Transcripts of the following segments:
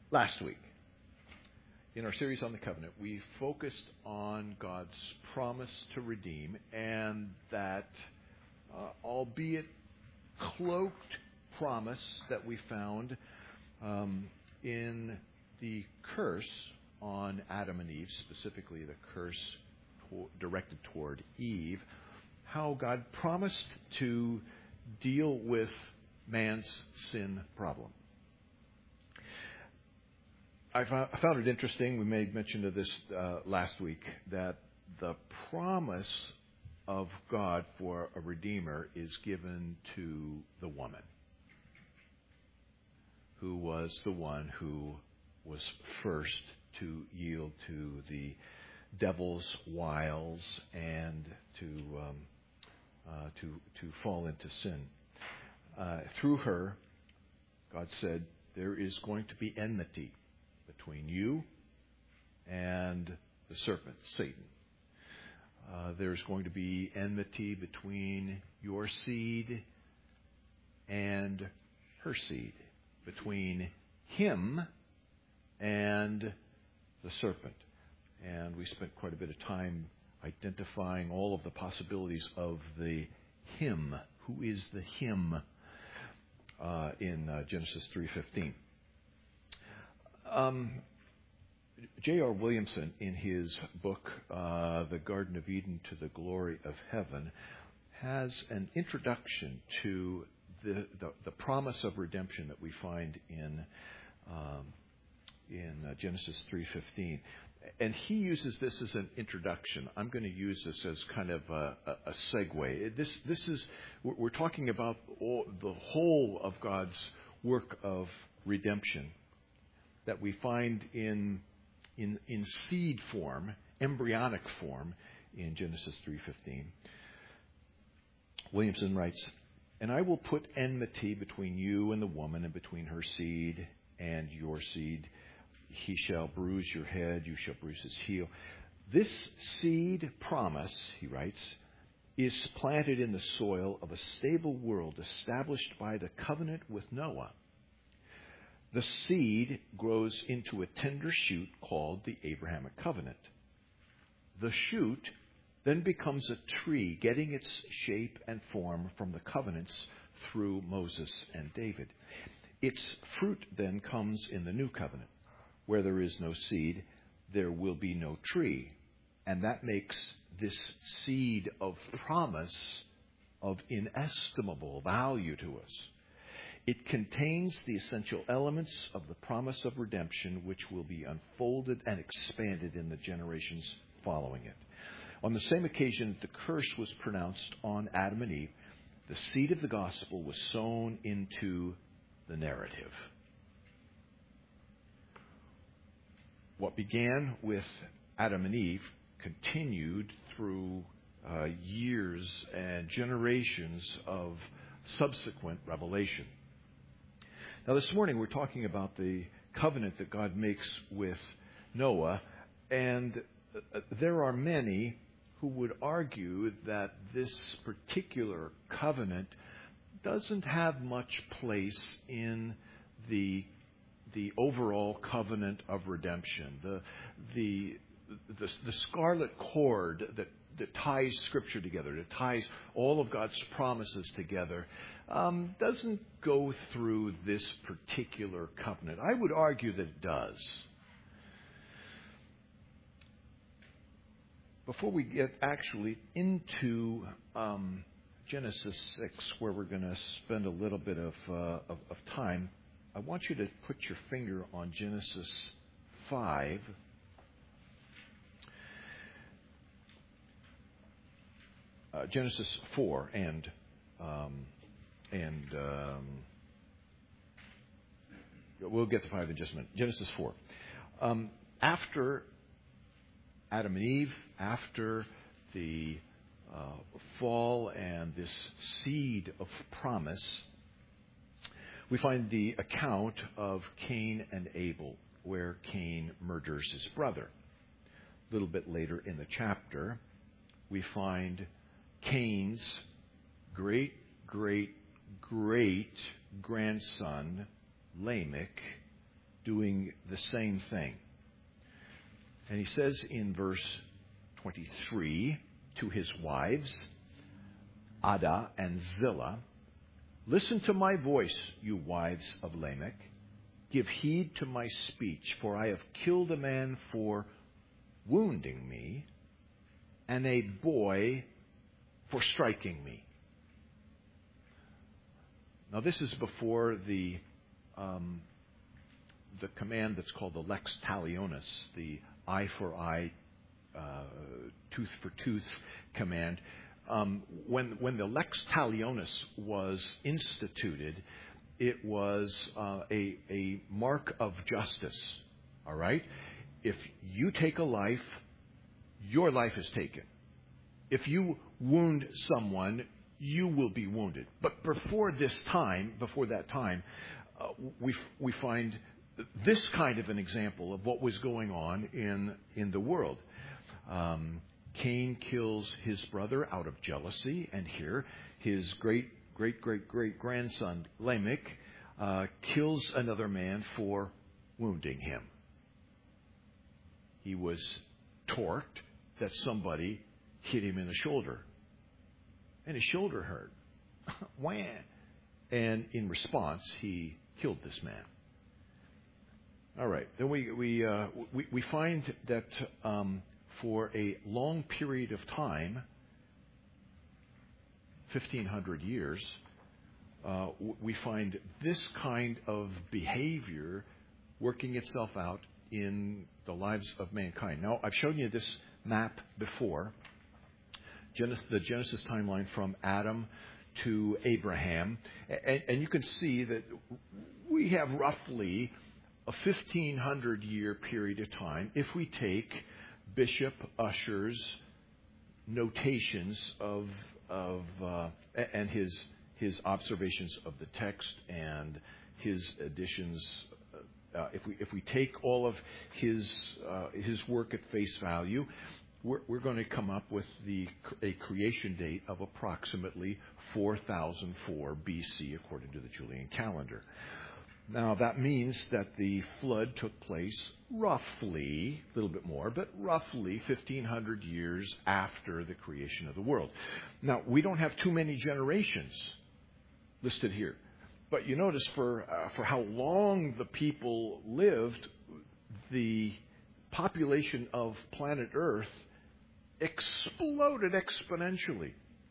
Last week, in our series on the covenant, we focused on God's promise to redeem and that, albeit cloaked promise that we found in the curse on Adam and Eve, specifically the curse directed toward Eve, how God promised to deal with man's sin problem. I found it interesting, we made mention of this last week, that the promise of God for a Redeemer is given to the woman, who was the one who was first to yield to the devil's wiles and to fall into sin. Through her, God said, there is going to be enmity between you and the serpent, Satan. There's going to be enmity between your seed and her seed, between him and the serpent. And we spent quite a bit of time identifying all of the possibilities of the him. Who is the him in Genesis 3:15? J.R. Williamson, in his book, The Garden of Eden to the Glory of Heaven, has an introduction to the promise of redemption that we find in Genesis 3:15. And he uses this as an introduction. I'm going to use this as kind of a segue. This is, we're talking about the whole of God's work of redemption that we find in seed form, embryonic form, in Genesis 3:15. Williamson writes, "And I will put enmity between you and the woman, and between her seed and your seed. He shall bruise your head, you shall bruise his heel." This seed promise, he writes, is planted in the soil of a stable world established by the covenant with Noah. The seed grows into a tender shoot called the Abrahamic covenant. The shoot then becomes a tree, getting its shape and form from the covenants through Moses and David. Its fruit then comes in the new covenant. Where there is no seed, there will be no tree. And that makes this seed of promise of inestimable value to us. It contains the essential elements of the promise of redemption, which will be unfolded and expanded in the generations following it. On the same occasion that the curse was pronounced on Adam and Eve, the seed of the gospel was sown into the narrative. What began with Adam and Eve continued through years and generations of subsequent revelation. Now, this morning we're talking about the covenant that God makes with Noah, and there are many who would argue that this particular covenant doesn't have much place in the overall covenant of redemption. The scarlet cord that ties Scripture together, that ties all of God's promises together, doesn't go through this particular covenant. I would argue that it does. Before we get actually into Genesis 6, where we're going to spend a little bit of time, I want you to put your finger on Genesis 5. Genesis 4 and we'll get to 5 in just a minute. Genesis 4. After Adam and Eve, after the fall and this seed of promise, we find the account of Cain and Abel, where Cain murders his brother. A little bit later in the chapter, we find Cain's great grandson, Lamech, doing the same thing. And he says in verse 23 to his wives, Adah and Zillah, "Listen to my voice, you wives of Lamech. Give heed to my speech, for I have killed a man for wounding me, and a boy for striking me." Now this is before the command that's called the lex talionis, the eye for eye, tooth for tooth command. When the lex talionis was instituted, it was a mark of justice. All right? If you take a life, your life is taken. If you wound someone, you will be wounded. But before that time, we find this kind of an example of what was going on in the world. Cain kills his brother out of jealousy, and here his great grandson Lamech kills another man for wounding him. He was torqued that somebody hit him in the shoulder, and his shoulder hurt. Wham! And in response, he killed this man. All right. Then we find that for a long period of time, 1,500 years, we find this kind of behavior working itself out in the lives of mankind. Now, I've shown you this map before, the Genesis timeline from Adam to Abraham, and you can see that we have roughly a 1,500-year period of time if we take Bishop Ussher's notations and his observations of the text and his additions. If we take all of his work at face value, we're going to come up with a creation date of approximately 4004 BC according to the Julian calendar. Now, that means that the flood took place roughly, a little bit more, but roughly 1,500 years after the creation of the world. Now, we don't have too many generations listed here. But you notice for how long the people lived, the population of planet Earth exploded exponentially.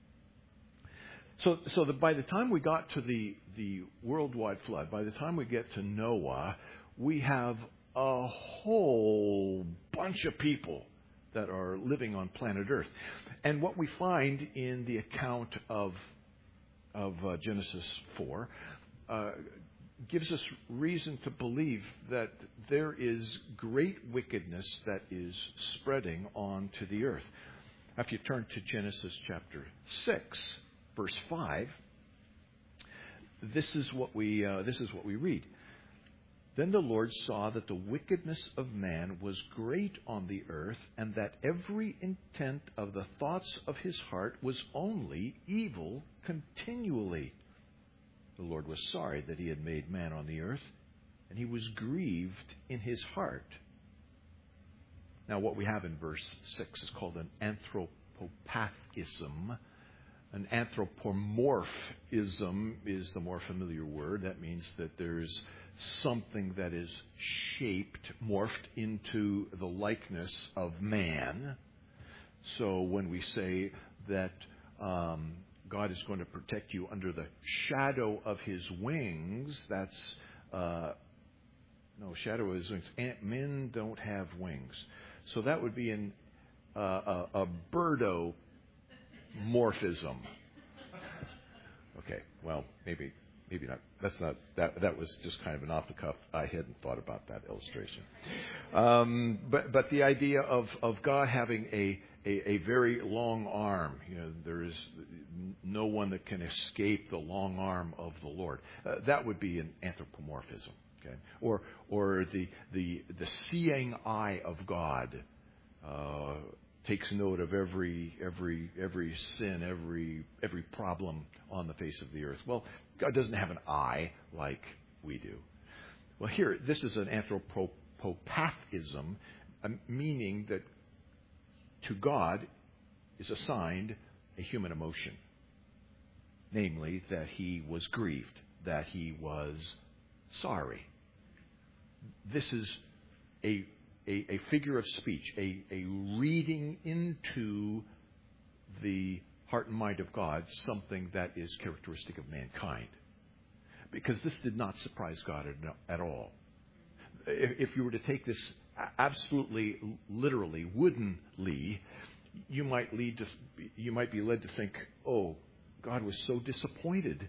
So that by the time we got to the worldwide flood, by the time we get to Noah, we have a whole bunch of people that are living on planet Earth. And what we find in the account of Genesis 4 gives us reason to believe that there is great wickedness that is spreading onto the earth. If you turn to Genesis chapter 6, verse 5, this is what we read. Then the Lord saw that the wickedness of man was great on the earth, and that every intent of the thoughts of his heart was only evil continually. The Lord was sorry that he had made man on the earth, and he was grieved in his heart. Now, what we have in verse 6 is called an anthropopathism. An anthropomorphism is the more familiar word. That means that there's something that is shaped, morphed into the likeness of man. So when we say that God is going to protect you under the shadow of his wings, that's shadow of his wings. Men don't have wings. So that would be a birdomorphism. Okay, well, maybe not. That was just kind of an off the cuff. I hadn't thought about that illustration. But the idea of God having a very long arm, there is no one that can escape the long arm of the Lord. That would be an anthropomorphism. Okay, or the seeing eye of God takes note of every sin, every problem on the face of the earth. Well, God doesn't have an eye like we do. Well, here, this is an anthropopathism, meaning that to God is assigned a human emotion, namely that he was grieved, that he was sorry. This is a figure of speech, a reading into the heart and mind of God, something that is characteristic of mankind. Because this did not surprise God at all. If you were to take this absolutely, literally, woodenly, you might be led to think, oh, God was so disappointed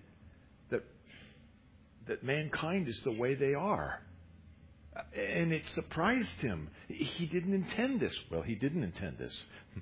that mankind is the way they are. And it surprised him. He didn't intend this. Well, he didn't intend this.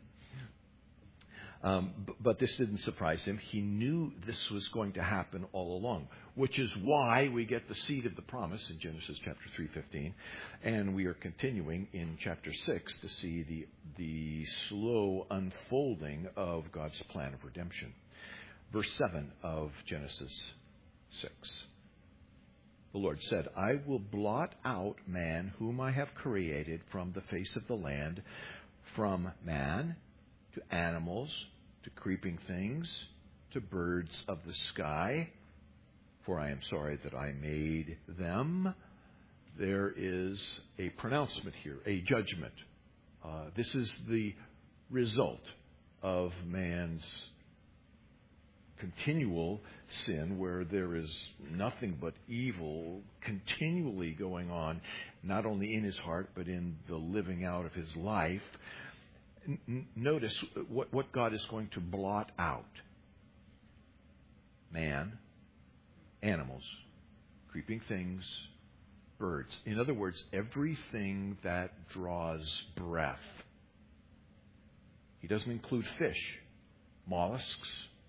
But this didn't surprise him. He knew this was going to happen all along, which is why we get the seed of the promise in Genesis chapter 3:15, and we are continuing in chapter 6 to see the slow unfolding of God's plan of redemption. Verse 7 of Genesis 6. The Lord said, I will blot out man whom I have created from the face of the land, from man to animals, to creeping things, to birds of the sky, for I am sorry that I made them. There is a pronouncement here, a judgment. This is the result of man's continual sin, where there is nothing but evil continually going on, not only in his heart, but in the living out of his life. Notice what God is going to blot out. Man, animals, creeping things, birds. In other words, everything that draws breath. He doesn't include fish, mollusks,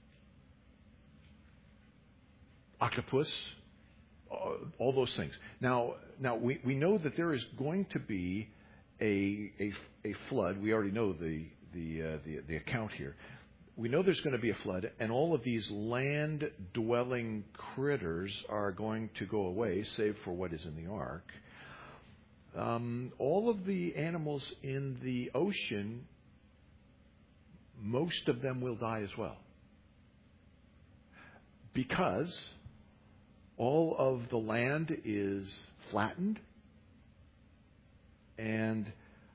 octopus, all those things. Now we know that there is going to be a flood. We already know the account here. We know there's going to be a flood, and all of these land-dwelling critters are going to go away, save for what is in the ark. All of the animals in the ocean, most of them will die as well, because all of the land is flattened, and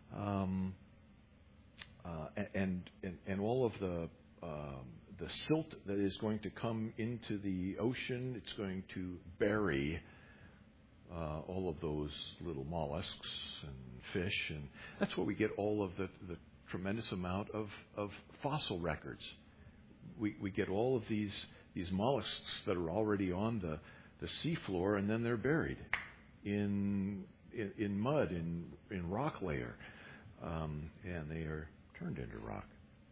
all of the silt that is going to come into the ocean, it's going to bury all of those little mollusks and fish, and that's where we get all of the tremendous amount of fossil records. We get all of these mollusks that are already on the seafloor, and then they're buried in mud, in rock layer, and they are turned into rock.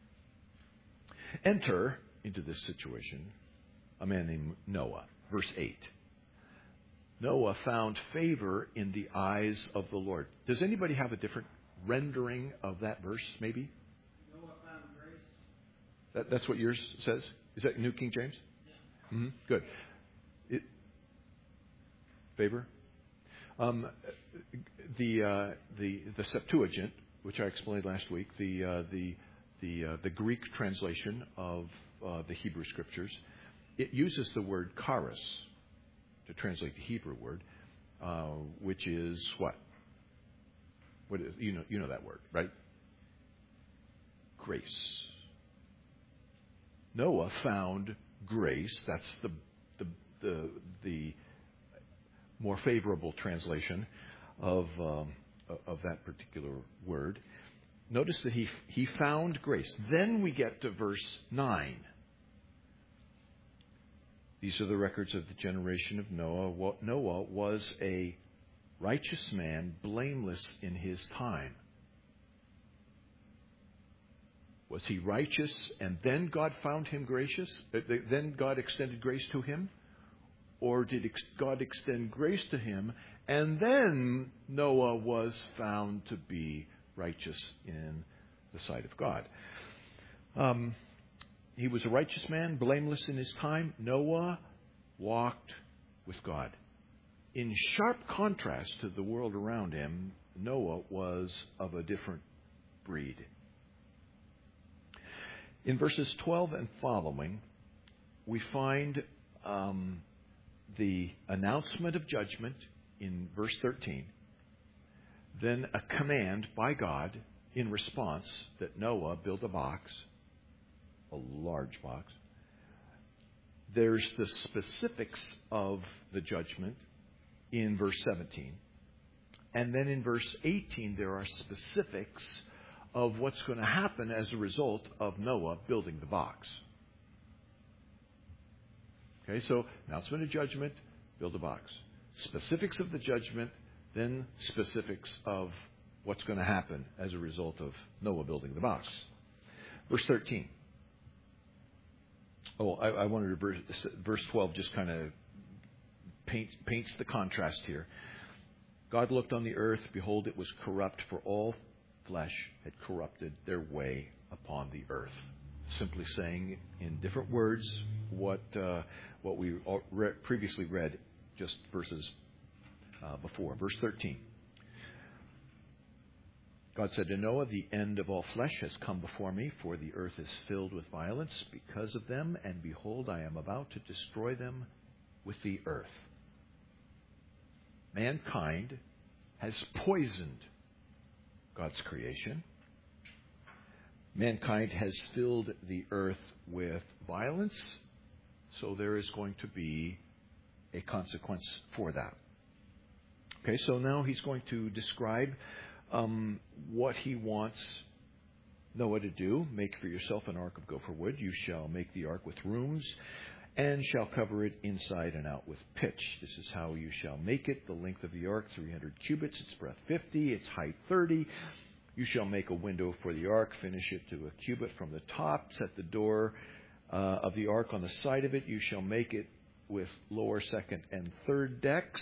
Enter into this situation a man named Noah. Verse 8. Noah found favor in the eyes of the Lord. Does anybody have a different rendering of that verse, maybe? Noah found grace. That's what yours says? Is that New King James? Yeah. Mm-hmm. Good. Favor? The Septuagint, which I explained last week, the Greek translation of the Hebrew Scriptures, it uses the word charis to translate the Hebrew word, which is what? What is, you know that word, right? Grace. Noah found grace. That's the more favorable translation of that particular word. Notice that he found grace. Then we get to verse 9. These are the records of the generation of Noah. Noah was a righteous man, blameless in his time. Was he righteous and then God found him gracious? Then God extended grace to him? Or did God extend grace to him and then Noah was found to be righteous in the sight of God? He was a righteous man, blameless in his time. Noah walked with God in sharp contrast to the world around him, Noah was of a different breed. In verses 12 and following, we find the announcement of judgment in verse 13, then a command by God in response that Noah build a box, a large box. There's the specifics of the judgment in verse 17. And then in verse 18, there are specifics of what's going to happen as a result of Noah building the box. Okay, so announcement of judgment, build a box. Specifics of the judgment, then specifics of what's going to happen as a result of Noah building the box. Verse 13. I wanted to verse 12 just kind of paints the contrast here. God looked on the earth, behold, it was corrupt, for all flesh had corrupted their way upon the earth. Simply saying in different words what we previously read just verses before. Verse 13. God said to Noah, the end of all flesh has come before me, for the earth is filled with violence because of them, and behold, I am about to destroy them with the earth. Mankind has poisoned God's creation. Mankind has filled the earth with violence, so there is going to be a consequence for that. Okay, so now he's going to describe what he wants Noah to do. Make for yourself an ark of gopher wood. You shall make the ark with rooms, and shall cover it inside and out with pitch. This is how you shall make it. The length of the ark, 300 cubits. Its breadth, 50. Its height, 30. You shall make a window for the ark. Finish it to a cubit from the top. Set the door of the ark on the side of it. You shall make it with lower, second, and third decks.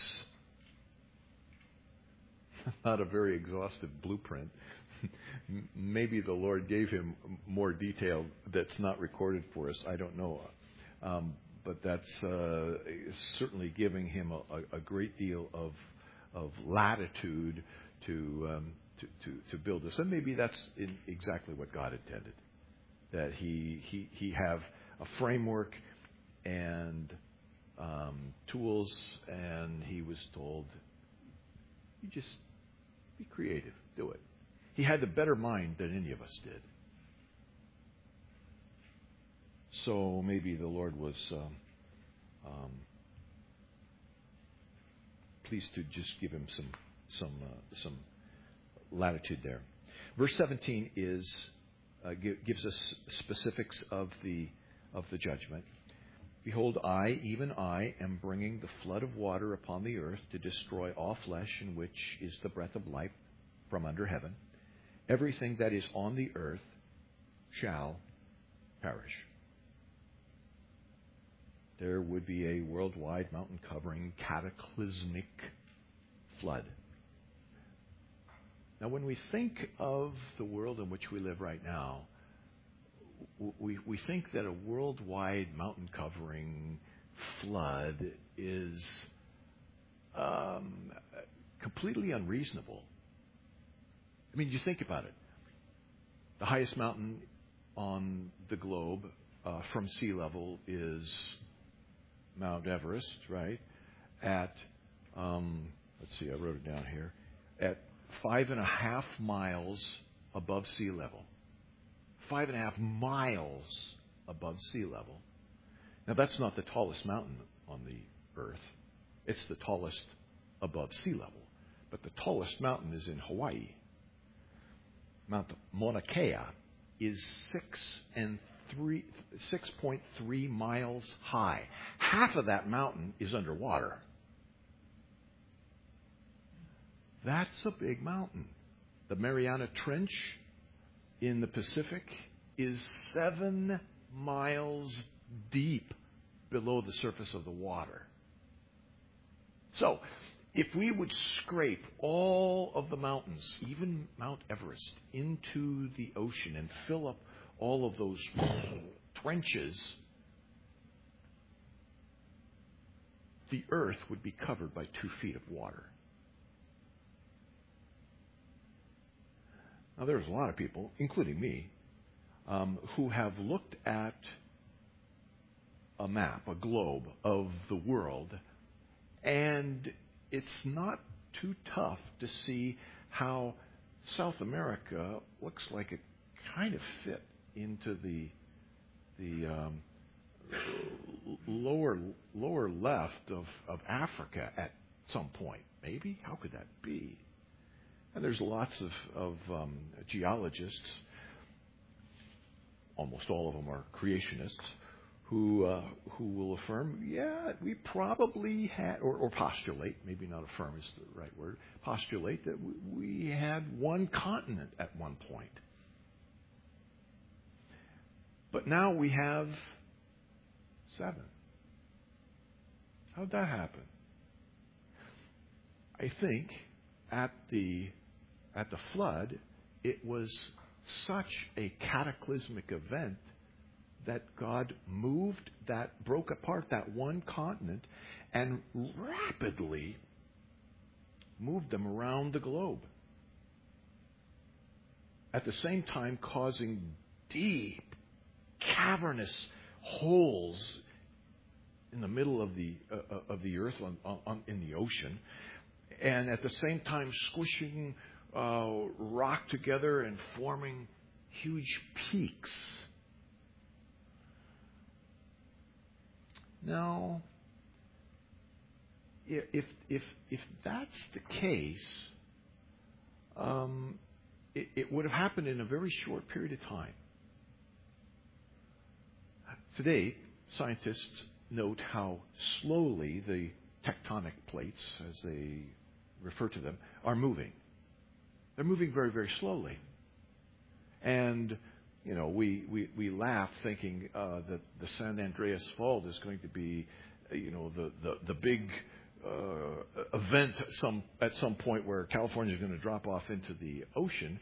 Not a very exhaustive blueprint. Maybe the Lord gave him more detail that's not recorded for us. I don't know. But that's certainly giving him a great deal of latitude to build this. And maybe that's exactly what God intended. That he have a framework and tools, and he was told, you just be creative, do it. He had a better mind than any of us did. So maybe the Lord was pleased to just give him some latitude there. Verse 17 gives us specifics of the judgment. Behold, I, even I, am bringing the flood of water upon the earth to destroy all flesh, in which is the breath of life from under heaven. Everything that is on the earth shall perish. There would be a worldwide mountain-covering cataclysmic flood. Now, when we think of the world in which we live right now, we think that a worldwide mountain-covering flood is completely unreasonable. I mean, you think about it. The highest mountain on the globe from sea level is Mount Everest, right? At, let's see, I wrote it down here, at 5.5 miles above sea level. 5.5 miles above sea level. Now, that's not the tallest mountain on the earth. It's the tallest above sea level. But the tallest mountain is in Hawaii. Mount Mauna Kea is 6.3 miles high. Half of that mountain is underwater. That's a big mountain. The Mariana Trench in the Pacific is 7 miles deep below the surface of the water. So, if we would scrape all of the mountains, even Mount Everest, into the ocean and fill up all of those trenches, the earth would be covered by 2 feet of water. Now, there's a lot of people, including me, who have looked at a map, a globe of the world, and it's not too tough to see how South America looks like it kind of fit into the lower left of Africa at some point. Maybe? How could that be? And there's lots of geologists, almost all of them are creationists, who will affirm, yeah, we probably had, or postulate, maybe not affirm is the right word, postulate that we had one continent at one point. But now we have 7. How'd that happen? I think at the flood, it was such a cataclysmic event that God broke apart that one continent and rapidly moved them around the globe. At the same time causing deep, cavernous holes in the middle of the earth in the ocean, and at the same time squishing rock together and forming huge peaks. Now, if that's the case, it would have happened in a very short period of time. Today, scientists note how slowly the tectonic plates, as they refer to them, are moving. They're moving very, very slowly. And, we laugh thinking that the San Andreas Fault is going to be, the big event at some point where California is going to drop off into the ocean.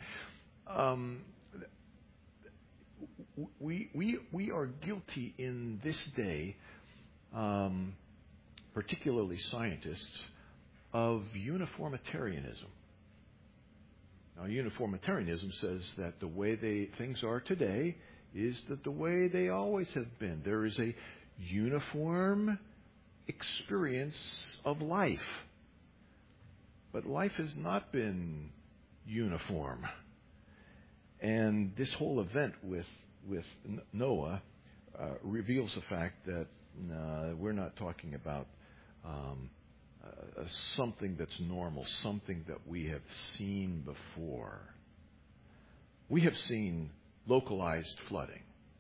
We are guilty in this day, particularly scientists, of uniformitarianism. Now, uniformitarianism says that the way things are today is that the way they always have been. There is a uniform experience of life. But life has not been uniform. And this whole event with Noah reveals the fact that we're not talking about something that's normal, something that we have seen before. We have seen localized flooding.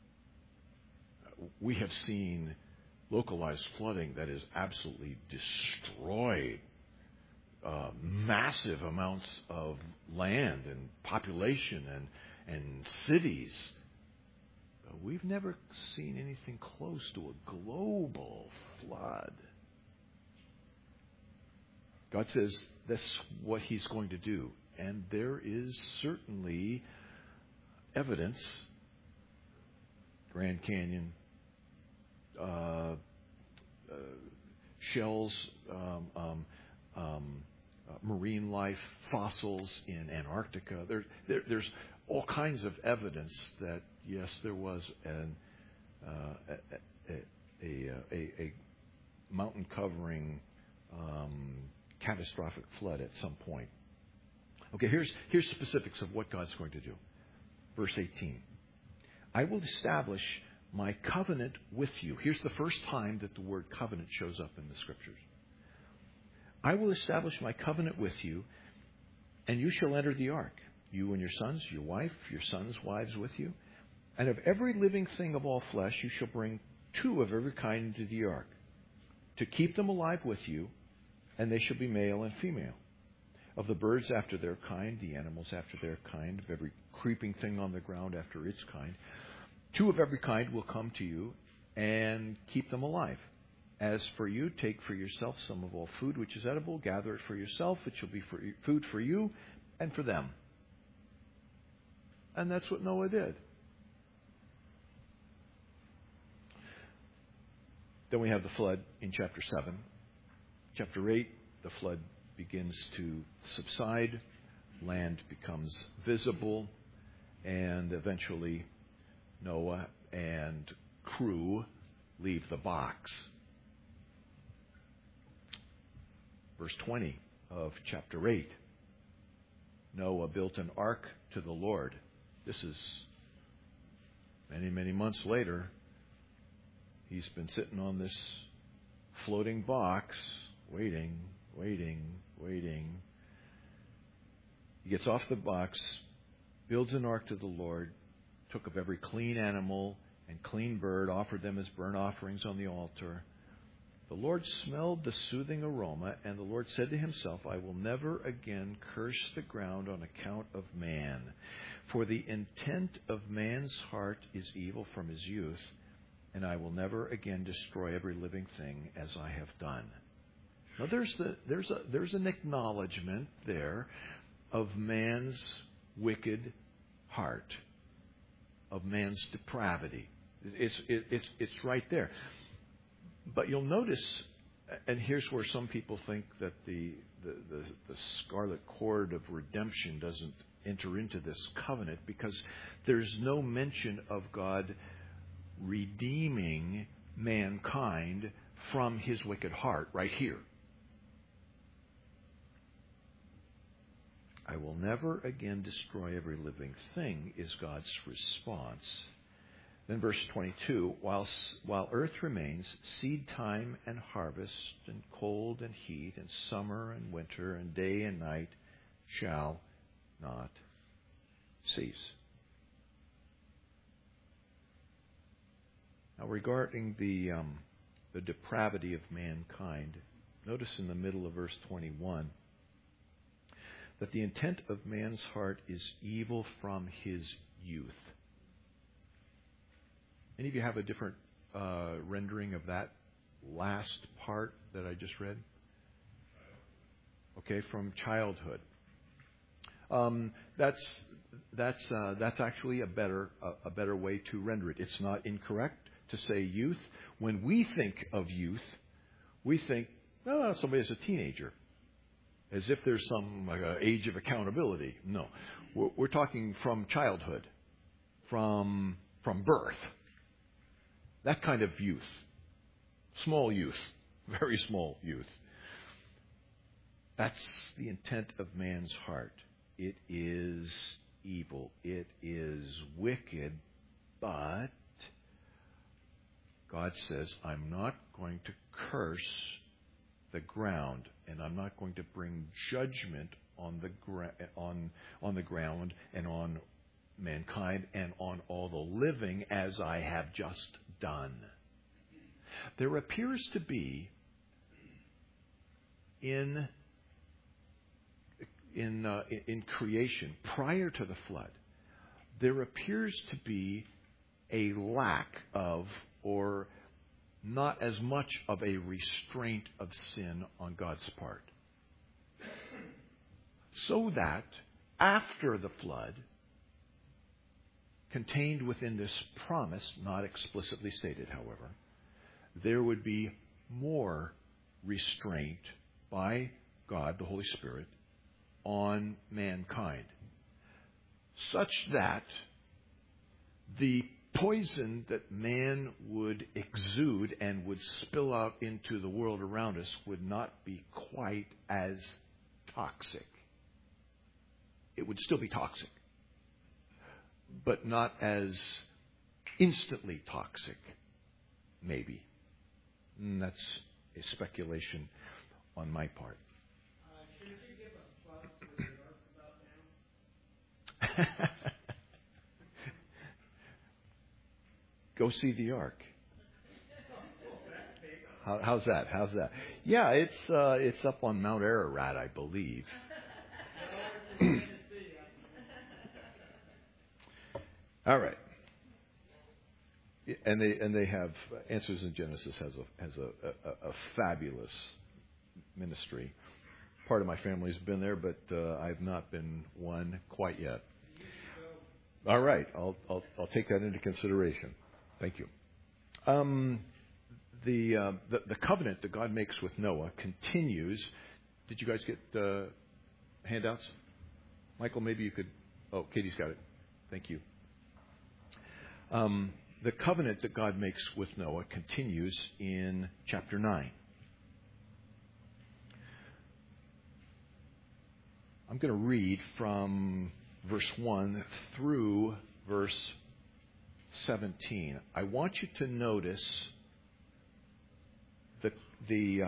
We have seen localized flooding that has absolutely destroyed massive amounts of land and population and cities. We've never seen anything close to a global flood. God says that's what He's going to do. And there is certainly evidence, Grand Canyon, shells, marine life, fossils in Antarctica. There's all kinds of evidence that, yes, there was a mountain-covering catastrophic flood at some point. Okay, here's specifics of what God's going to do. Verse 18. I will establish my covenant with you. Here's the first time that the word covenant shows up in the Scriptures. I will establish my covenant with you, and you shall enter the ark, you and your sons, your wife, your sons' wives with you. And of every living thing of all flesh you shall bring 2 of every kind into the ark, to keep them alive with you, and they shall be male and female. Of the birds after their kind, the animals after their kind, of every creeping thing on the ground after its kind, 2 of every kind will come to you, and keep them alive. As for you, take for yourself some of all food which is edible, gather it for yourself, it shall be food for you and for them. And that's what Noah did. Then we have the flood in chapter 7. Chapter 8, the flood begins to subside. Land becomes visible. And eventually Noah and crew leave the box. Verse 20 of chapter 8. Noah built an ark to the Lord. This is many, many months later. He's been sitting on this floating box, waiting. He gets off the box, builds an ark to the Lord, took of every clean animal and clean bird, offered them as burnt offerings on the altar. The Lord smelled the soothing aroma, and the Lord said to himself, I will never again curse the ground on account of man, for the intent of man's heart is evil from his youth, and I will never again destroy every living thing as I have done. Now there's an acknowledgement there of man's wicked heart, of man's depravity. It's right there. But you'll notice, and here's where some people think that the scarlet cord of redemption doesn't enter into this covenant, because there's no mention of God redeeming mankind from his wicked heart right here. I will never again destroy every living thing is God's response. Then verse 22, while earth remains, seed time and harvest, and cold and heat, and summer and winter, and day and night shall not cease. Now regarding the depravity of mankind, notice in the middle of verse 21 that the intent of man's heart is evil from his youth. Any of you have a different rendering of that last part that I just read? Okay, from childhood. That's actually a better way to render it. It's not incorrect to say youth. When we think of youth, we think, somebody is a teenager, as if there's some age of accountability. No, we're talking from childhood, from birth. That kind of youth. Small youth. Very small youth. That's the intent of man's heart. It is evil. It is wicked. But God says, I'm not going to curse the ground, and I'm not going to bring judgment on the ground and on mankind and on all the living as I have just done. There appears to be in creation, prior to the flood, there appears to be a lack of, or not as much of a restraint of sin on God's part. So that after the flood, contained within this promise, not explicitly stated, however, there would be more restraint by God, the Holy Spirit, on mankind, such that the poison that man would exude and would spill out into the world around us would not be quite as toxic. It would still be toxic, but not as instantly toxic, maybe. And that's a speculation on my part. Should you give a plug to the ark about now? Go see the ark. How's that? Yeah, it's up on Mount Ararat, I believe. All right. And they have Answers in Genesis has a fabulous ministry. Part of my family's been there, but I've not been one quite yet. All right, I'll take that into consideration. Thank you. the covenant that God makes with Noah continues. Did you guys get handouts? Michael, maybe you could. Oh, Katie's got it. Thank you. The covenant that God makes with Noah continues in chapter 9. I'm going to read from verse 1 through verse 17. I want you to notice the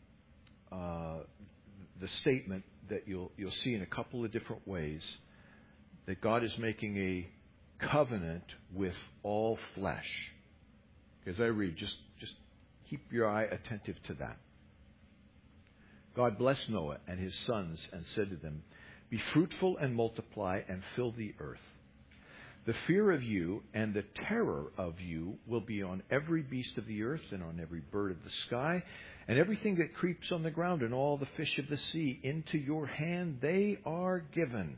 statement that you'll see in a couple of different ways, that God is making a covenant with all flesh. As I read, just keep your eye attentive to that. God blessed Noah and his sons and said to them, "Be fruitful and multiply and fill the earth. The fear of you and the terror of you will be on every beast of the earth and on every bird of the sky and everything that creeps on the ground and all the fish of the sea. Into your hand they are given.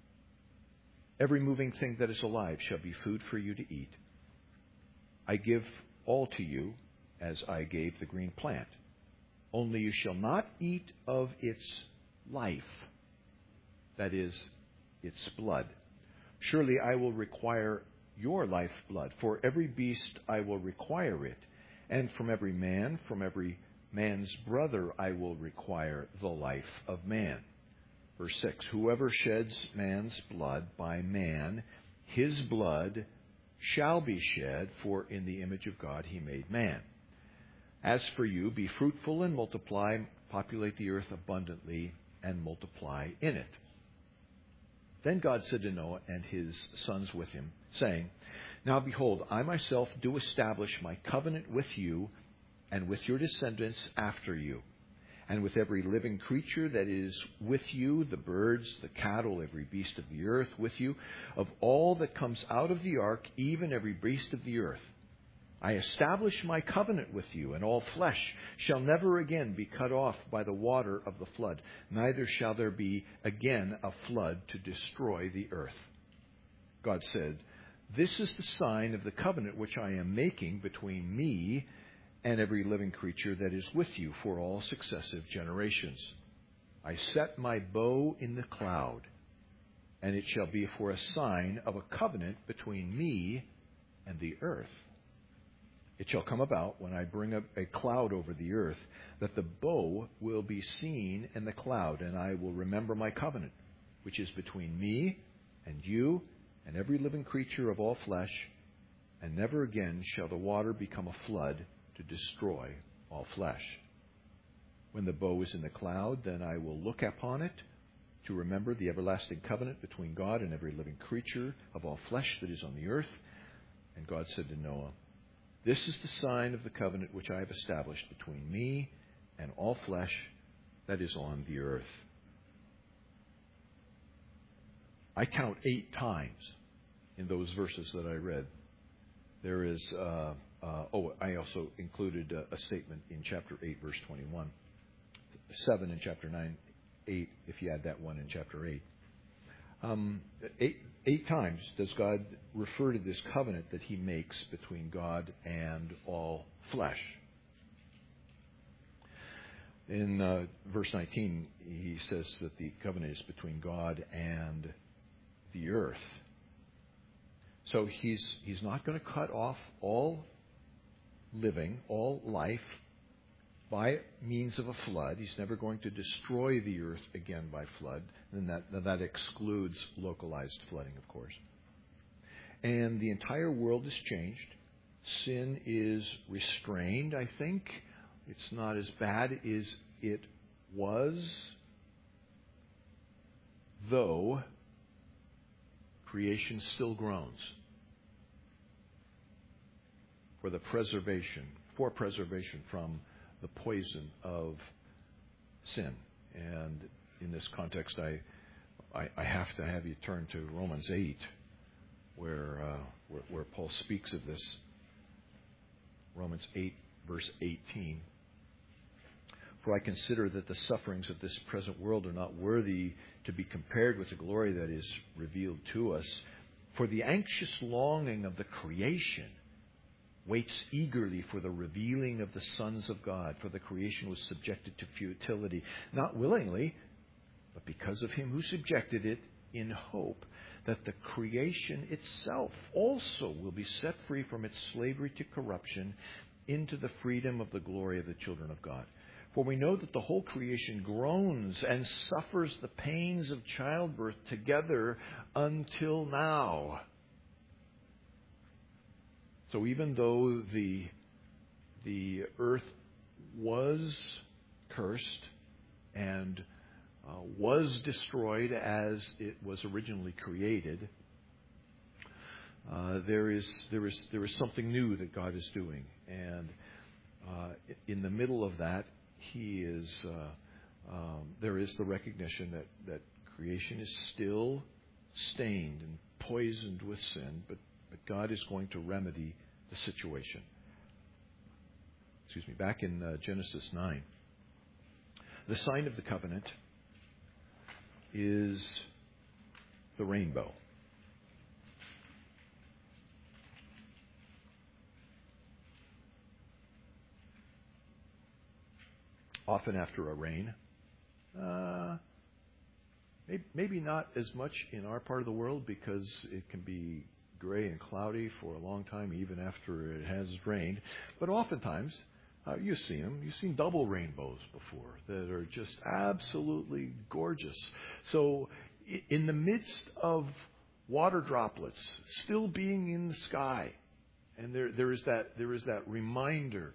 Every moving thing that is alive shall be food for you to eat. I give all to you as I gave the green plant. Only you shall not eat of its life, that is, its blood. Surely I will require your lifeblood. For every beast I will require it. And from every man's brother I will require the life of man." Verse 6, "Whoever sheds man's blood, by man his blood shall be shed, for in the image of God he made man. As for you, be fruitful and multiply, populate the earth abundantly, and multiply in it." Then God said to Noah and his sons with him, saying, "Now behold, I myself do establish my covenant with you and with your descendants after you, and with every living creature that is with you, the birds, the cattle, every beast of the earth with you, of all that comes out of the ark, even every beast of the earth. I establish my covenant with you, and all flesh shall never again be cut off by the water of the flood, neither shall there be again a flood to destroy the earth." God said, "This is the sign of the covenant which I am making between me and every living creature that is with you for all successive generations. I set my bow in the cloud, and it shall be for a sign of a covenant between me and the earth. It shall come about when I bring up a cloud over the earth, that the bow will be seen in the cloud, and I will remember my covenant, which is between me and you and every living creature of all flesh, and never again shall the water become a flood to destroy all flesh. When the bow is in the cloud, then I will look upon it to remember the everlasting covenant between God and every living creature of all flesh that is on the earth." And God said to Noah, "This is the sign of the covenant which I have established between me and all flesh that is on the earth." I count 8 times in those verses that I read. There is, I also included a statement in chapter 8, verse 21. 7 in chapter 9, 8, if you add that one in chapter 8. 8 times does God refer to this covenant that he makes between God and all flesh. In verse 19, he says that the covenant is between God and the earth. So he's not going to cut off all living, all life, by means of a flood. He's never going to destroy the earth again by flood. And that excludes localized flooding, of course. And the entire world is changed. Sin is restrained, I think. It's not as bad as it was, though creation still groans for preservation from the poison of sin. And in this context, I have to have you turn to Romans 8, where Paul speaks of this. Romans 8, verse 18. "For I consider that the sufferings of this present world are not worthy to be compared with the glory that is revealed to us. For the anxious longing of the creation waits eagerly for the revealing of the sons of God, for the creation was subjected to futility, not willingly, but because of him who subjected it, in hope that the creation itself also will be set free from its slavery to corruption into the freedom of the glory of the children of God. For we know that the whole creation groans and suffers the pains of childbirth together until now. So even though the earth was cursed and was destroyed as it was originally created, there is something new that God is doing, and in the middle of that, there is the recognition that creation is still stained and poisoned with sin, but God is going to remedy the situation. Back in Genesis 9, the sign of the covenant is the rainbow. Often after a rain, maybe not as much in our part of the world because it can be gray and cloudy for a long time even after it has rained, but oftentimes you've seen them. You've seen double rainbows before that are just absolutely gorgeous. So in the midst of water droplets still being in the sky, and there is that reminder,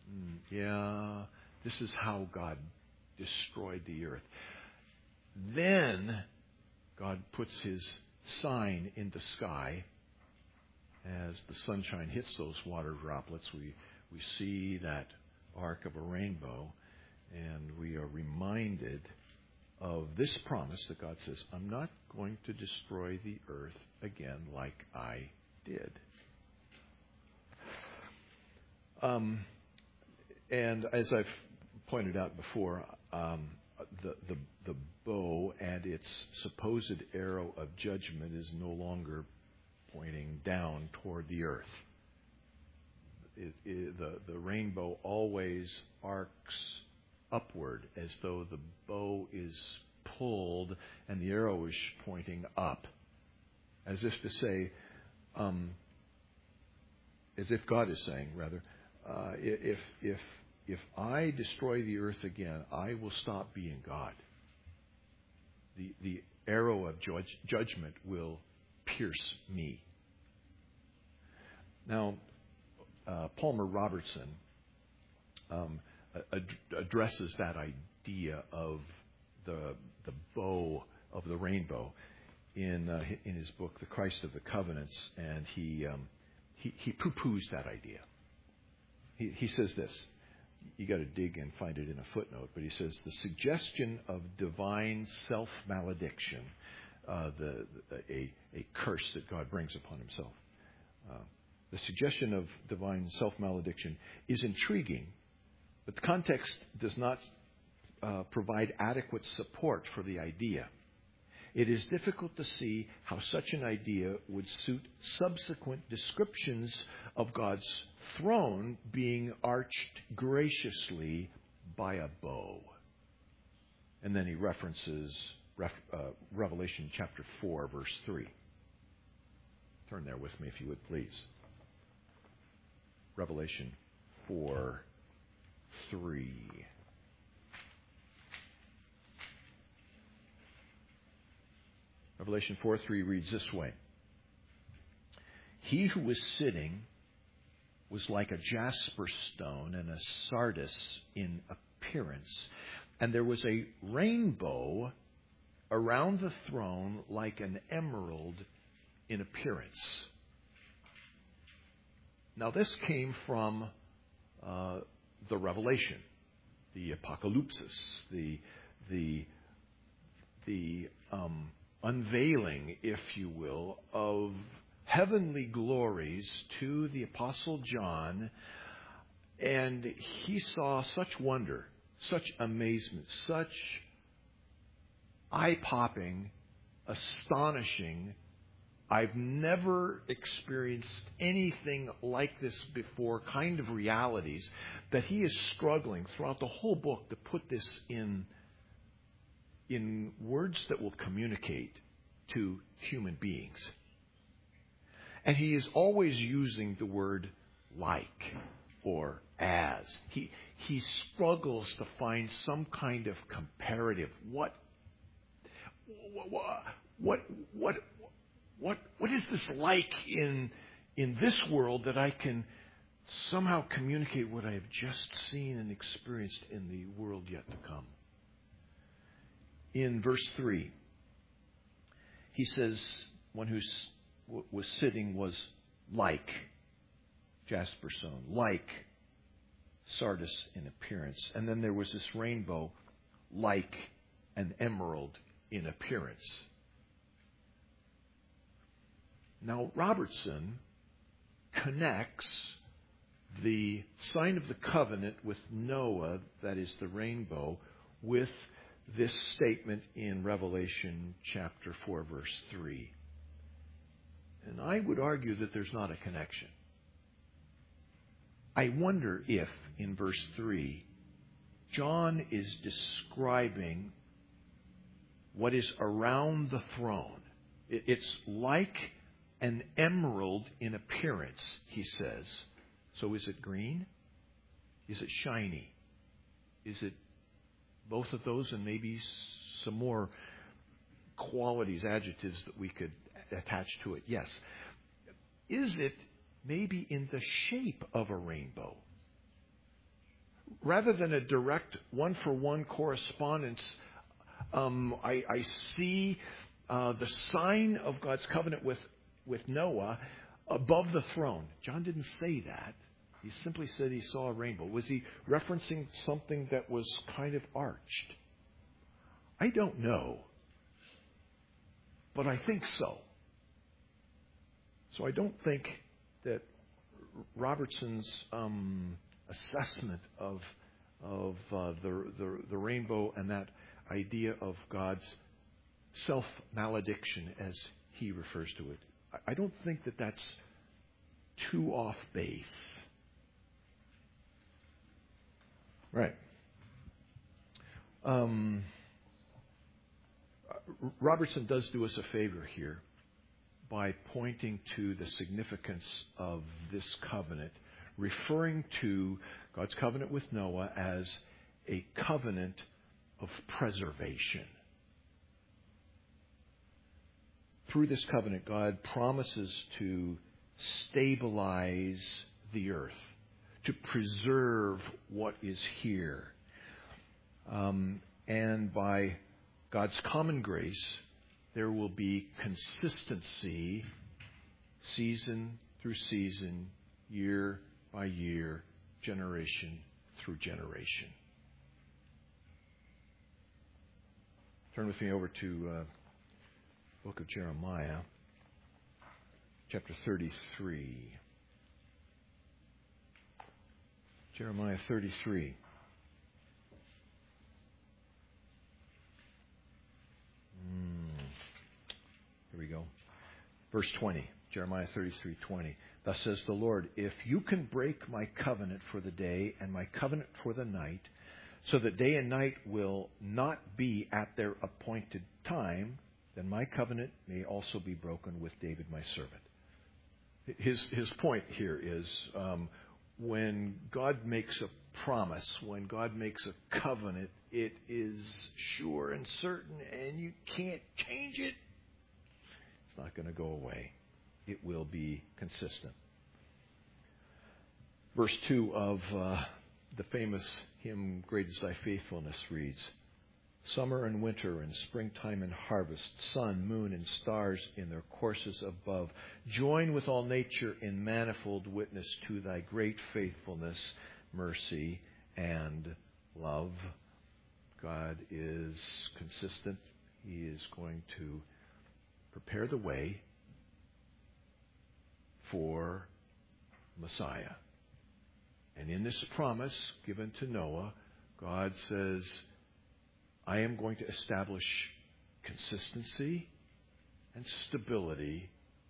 this is how God destroyed the earth. Then God puts his sign in the sky. As the sunshine hits those water droplets, we see that arc of a rainbow, and we are reminded of this promise that God says, I'm not going to destroy the earth again like I did. And as I've pointed out before, the bow and its supposed arrow of judgment is no longer pointing down toward the earth. The rainbow always arcs upward, as though the bow is pulled and the arrow is pointing up, as if to say, as if God is saying, rather, if I destroy the earth again, I will stop being God. The arrow of judgment will pierce me. Now, Palmer Robertson addresses that idea of the bow of the rainbow in his book, The Christ of the Covenants, and he poo-poos that idea. He says this. You got to dig and find it in a footnote, but he says the suggestion of divine self-malediction, a curse that God brings upon himself. The suggestion of divine self-malediction is intriguing, but the context does not provide adequate support for the idea. It is difficult to see how such an idea would suit subsequent descriptions of God's throne being arched graciously by a bow. And then he references Revelation chapter 4, verse 3. Turn there with me if you would, please. Revelation 4:3. Revelation 4:3 reads this way. He who was sitting was like a jasper stone and a sardis in appearance, and there was a rainbow around the throne like an emerald in appearance. Now this came from the Revelation, the Apocalypsis, the unveiling, if you will, of heavenly glories to the Apostle John, and he saw such wonder, such amazement, such eye-popping, astonishing I've never experienced anything like this before, kind of realities, that he is struggling throughout the whole book to put this in words that will communicate to human beings. And he is always using the word like or as. He struggles to find some kind of comparative. What is this like in this world that I can somehow communicate what I have just seen and experienced in the world yet to come? In verse 3, he says, one who was sitting was like jasper stone, like sardis in appearance. And then there was this rainbow, like an emerald in appearance. Now, Robertson connects the sign of the covenant with Noah, that is the rainbow, with this statement in Revelation chapter 4, verse 3. And I would argue that there's not a connection. I wonder if, in verse 3, John is describing what is around the throne. It's like an emerald in appearance, he says. So is it green? Is it shiny? Is it both of those and maybe some more qualities, adjectives that we could attach to it? Yes. Is it maybe in the shape of a rainbow? Rather than a direct one-for-one correspondence, I see the sign of God's covenant with Noah above the throne. John didn't say that. He simply said he saw a rainbow. Was he referencing something that was kind of arched? I don't know. But I think so. So I don't think that Robertson's assessment of the rainbow and that idea of God's self-malediction, as he refers to it, I don't think that that's too off base. Right. Robertson does do us a favor here by pointing to the significance of this covenant, referring to God's covenant with Noah as a covenant of preservation. Through this covenant, God promises to stabilize the earth, to preserve what is here. And by God's common grace, there will be consistency, season through season, year by year, generation through generation. Turn with me over to the book of Jeremiah, chapter 33. Jeremiah 33. Here we go. Verse 20. Jeremiah 33:20. Thus says the Lord, if you can break my covenant for the day and my covenant for the night, so that day and night will not be at their appointed time, then my covenant may also be broken with David my servant. His point here is when God makes a promise, when God makes a covenant, it is sure and certain, and you can't change it. It's not going to go away. It will be consistent. Verse 2 of the famous hymn, Great is Thy Faithfulness, reads, Summer and winter and springtime and harvest, sun, moon, and stars in their courses above, join with all nature in manifold witness to Thy great faithfulness, mercy, and love. God is consistent. He is going to prepare the way for Messiah. And in this promise given to Noah, God says, I am going to establish consistency and stability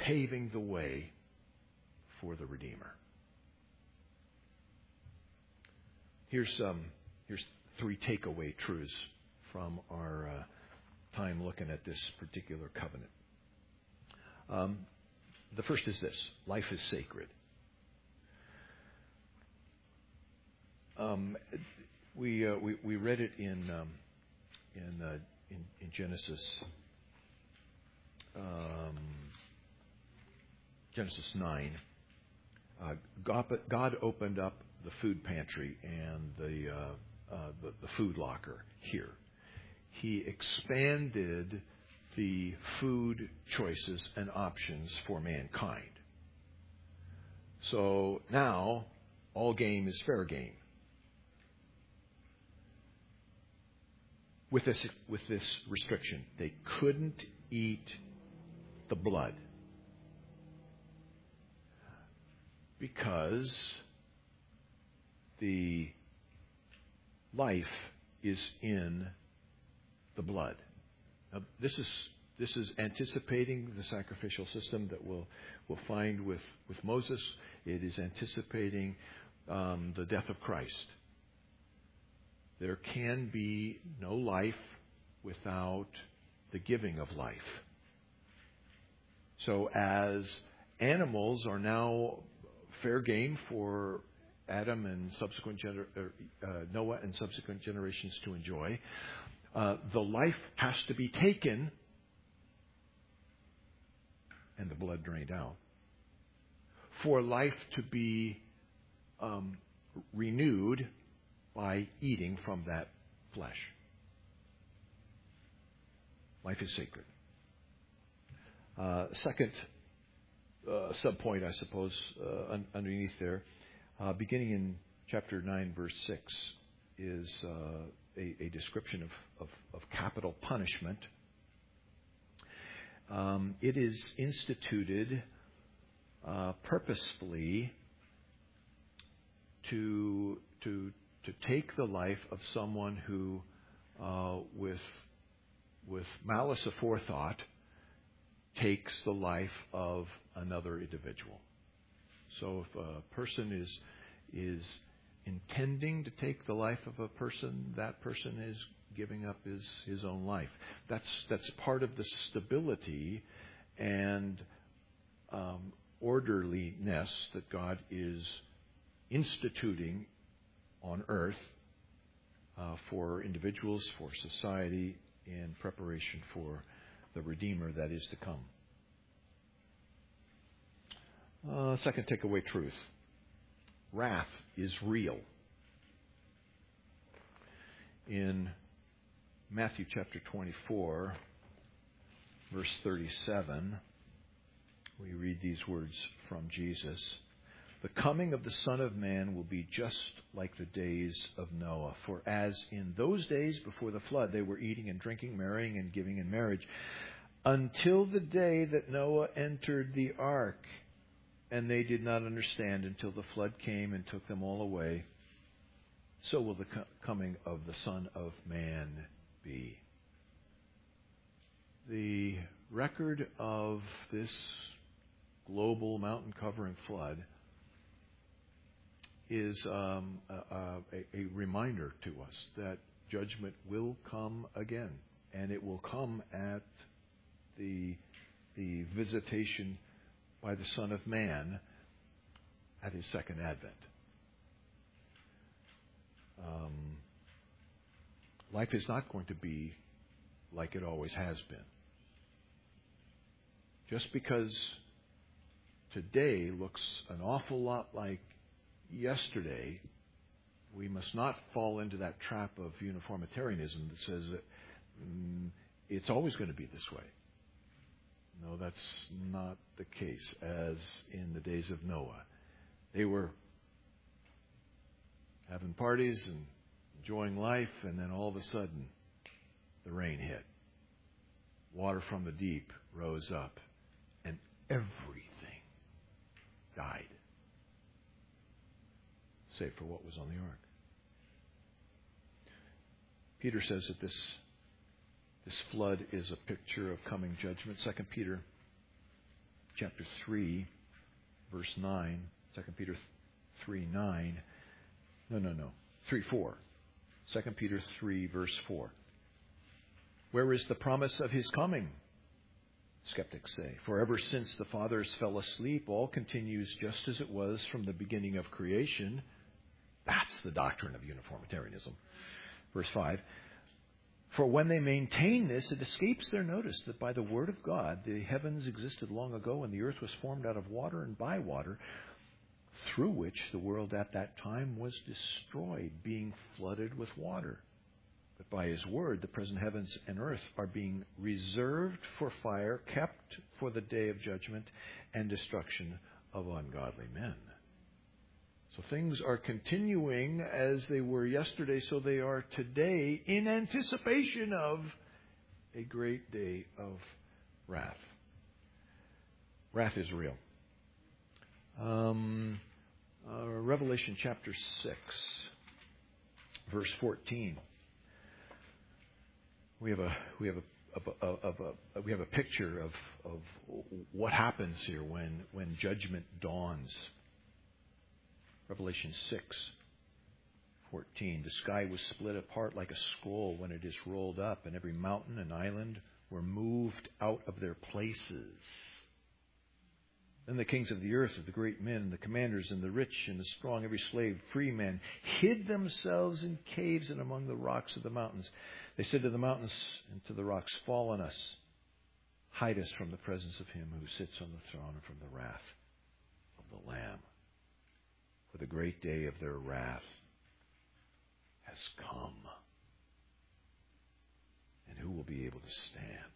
paving the way for the Redeemer. Here's 3 takeaway truths from our time looking at this particular covenant. The first is this: life is sacred. We read it in Genesis. Genesis 9. God opened up the food pantry and the food locker here. He expanded the food choices and options for mankind. So now all game is fair game. With this restriction, they couldn't eat the blood because the life is in the blood. Now, this is anticipating the sacrificial system that we'll find with Moses. It is anticipating the death of Christ. There can be no life without the giving of life. So as animals are now fair game for Adam and Noah and subsequent generations to enjoy, the life has to be taken and the blood drained out for life to be renewed by eating from that flesh. Life is sacred. Second subpoint, I suppose, underneath there, beginning in chapter 9, verse 6, is a description of capital punishment. It is instituted purposefully to take the life of someone who, with malice aforethought, takes the life of another individual. So if a person is intending to take the life of a person, that person is giving up his own life. That's part of the stability and orderliness that God is instituting on earth for individuals, for society, in preparation for the Redeemer that is to come. Second takeaway truth: wrath is real. In Matthew chapter 24, verse 37, we read these words from Jesus. The coming of the Son of Man will be just like the days of Noah. For as in those days before the flood, they were eating and drinking, marrying and giving in marriage, until the day that Noah entered the ark. And they did not understand until the flood came and took them all away. So will the coming of the Son of Man be. The record of this global mountain-covering flood is a reminder to us that judgment will come again, and it will come at the visitation by the Son of Man at his second advent. Life is not going to be like it always has been. Just because today looks an awful lot like yesterday, we must not fall into that trap of uniformitarianism that says that it's always going to be this way. No, that's not the case as in the days of Noah. They were having parties and enjoying life, and then all of a sudden the rain hit. Water from the deep rose up, and everything died, save for what was on the ark. Peter says that this flood is a picture of coming judgment. 2 Peter chapter 3, verse 9. 2 Peter 3, 9. No. 3, 4. 2 Peter 3, verse 4. Where is the promise of his coming? Skeptics say. For ever since the fathers fell asleep, all continues just as it was from the beginning of creation. That's the doctrine of uniformitarianism. Verse 5. For when they maintain this, it escapes their notice that by the word of God the heavens existed long ago, and the earth was formed out of water and by water, through which the world at that time was destroyed, being flooded with water. But by his word, the present heavens and earth are being reserved for fire, kept for the day of judgment and destruction of ungodly men. So things are continuing as they were yesterday, so they are today, in anticipation of a great day of wrath. Wrath is real. Revelation chapter 6, verse 14. We have a picture of what happens here when judgment dawns. Revelation 6:14. The sky was split apart like a scroll when it is rolled up, and every mountain and island were moved out of their places. Then the kings of the earth, the great men, the commanders, and the rich and the strong, every slave, free man, hid themselves in caves and among the rocks of the mountains. They said to the mountains and to the rocks, fall on us, hide us from the presence of him who sits on the throne and from the wrath of the Lamb. For the great day of their wrath has come. And who will be able to stand?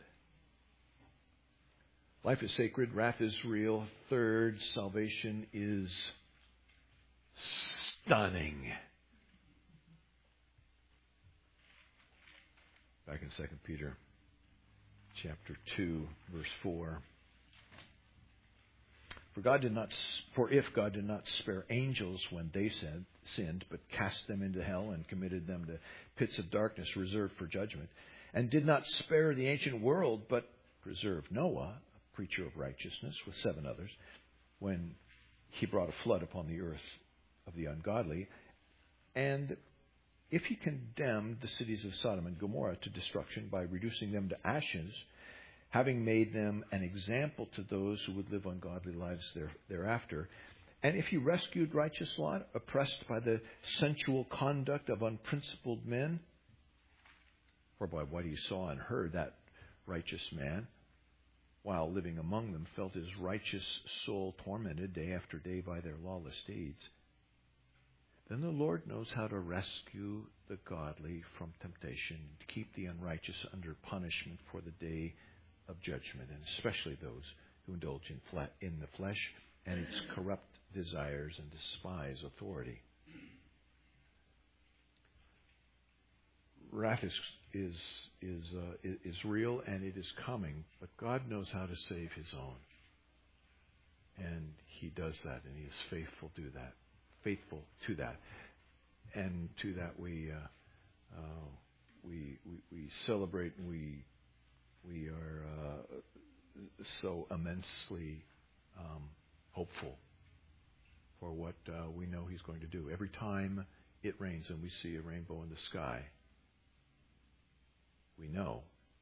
Life is sacred. Wrath is real. Third, salvation is stunning. Back in 2 Peter chapter 2, verse 4. For if God did not spare angels when they sinned, but cast them into hell and committed them to pits of darkness reserved for judgment, and did not spare the ancient world, but preserved Noah, a preacher of righteousness, with 7 others, when he brought a flood upon the earth of the ungodly, and if he condemned the cities of Sodom and Gomorrah to destruction by reducing them to ashes, having made them an example to those who would live ungodly lives thereafter. And if he rescued righteous Lot, oppressed by the sensual conduct of unprincipled men, for by what he saw and heard, that righteous man, while living among them, felt his righteous soul tormented day after day by their lawless deeds, then the Lord knows how to rescue the godly from temptation, to keep the unrighteous under punishment for the day of judgment, and especially those who indulge in the flesh and its corrupt desires and despise authority. Wrath is real and it is coming, but God knows how to save His own, and He does that, and He is faithful to that, and to that we celebrate, and we are so immensely hopeful for what we know He's going to do. Every time it rains and we see a rainbow in the sky, we know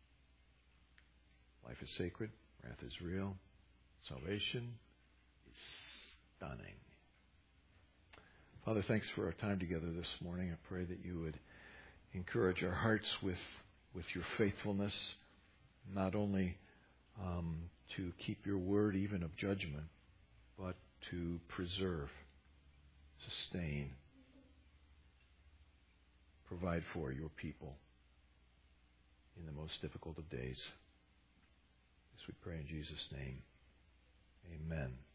life is sacred, wrath is real, salvation is stunning. Father, thanks for our time together this morning. I pray that you would encourage our hearts with your faithfulness, not only to keep your word even of judgment, but to preserve, sustain, provide for your people in the most difficult of days. This we pray in Jesus' name. Amen.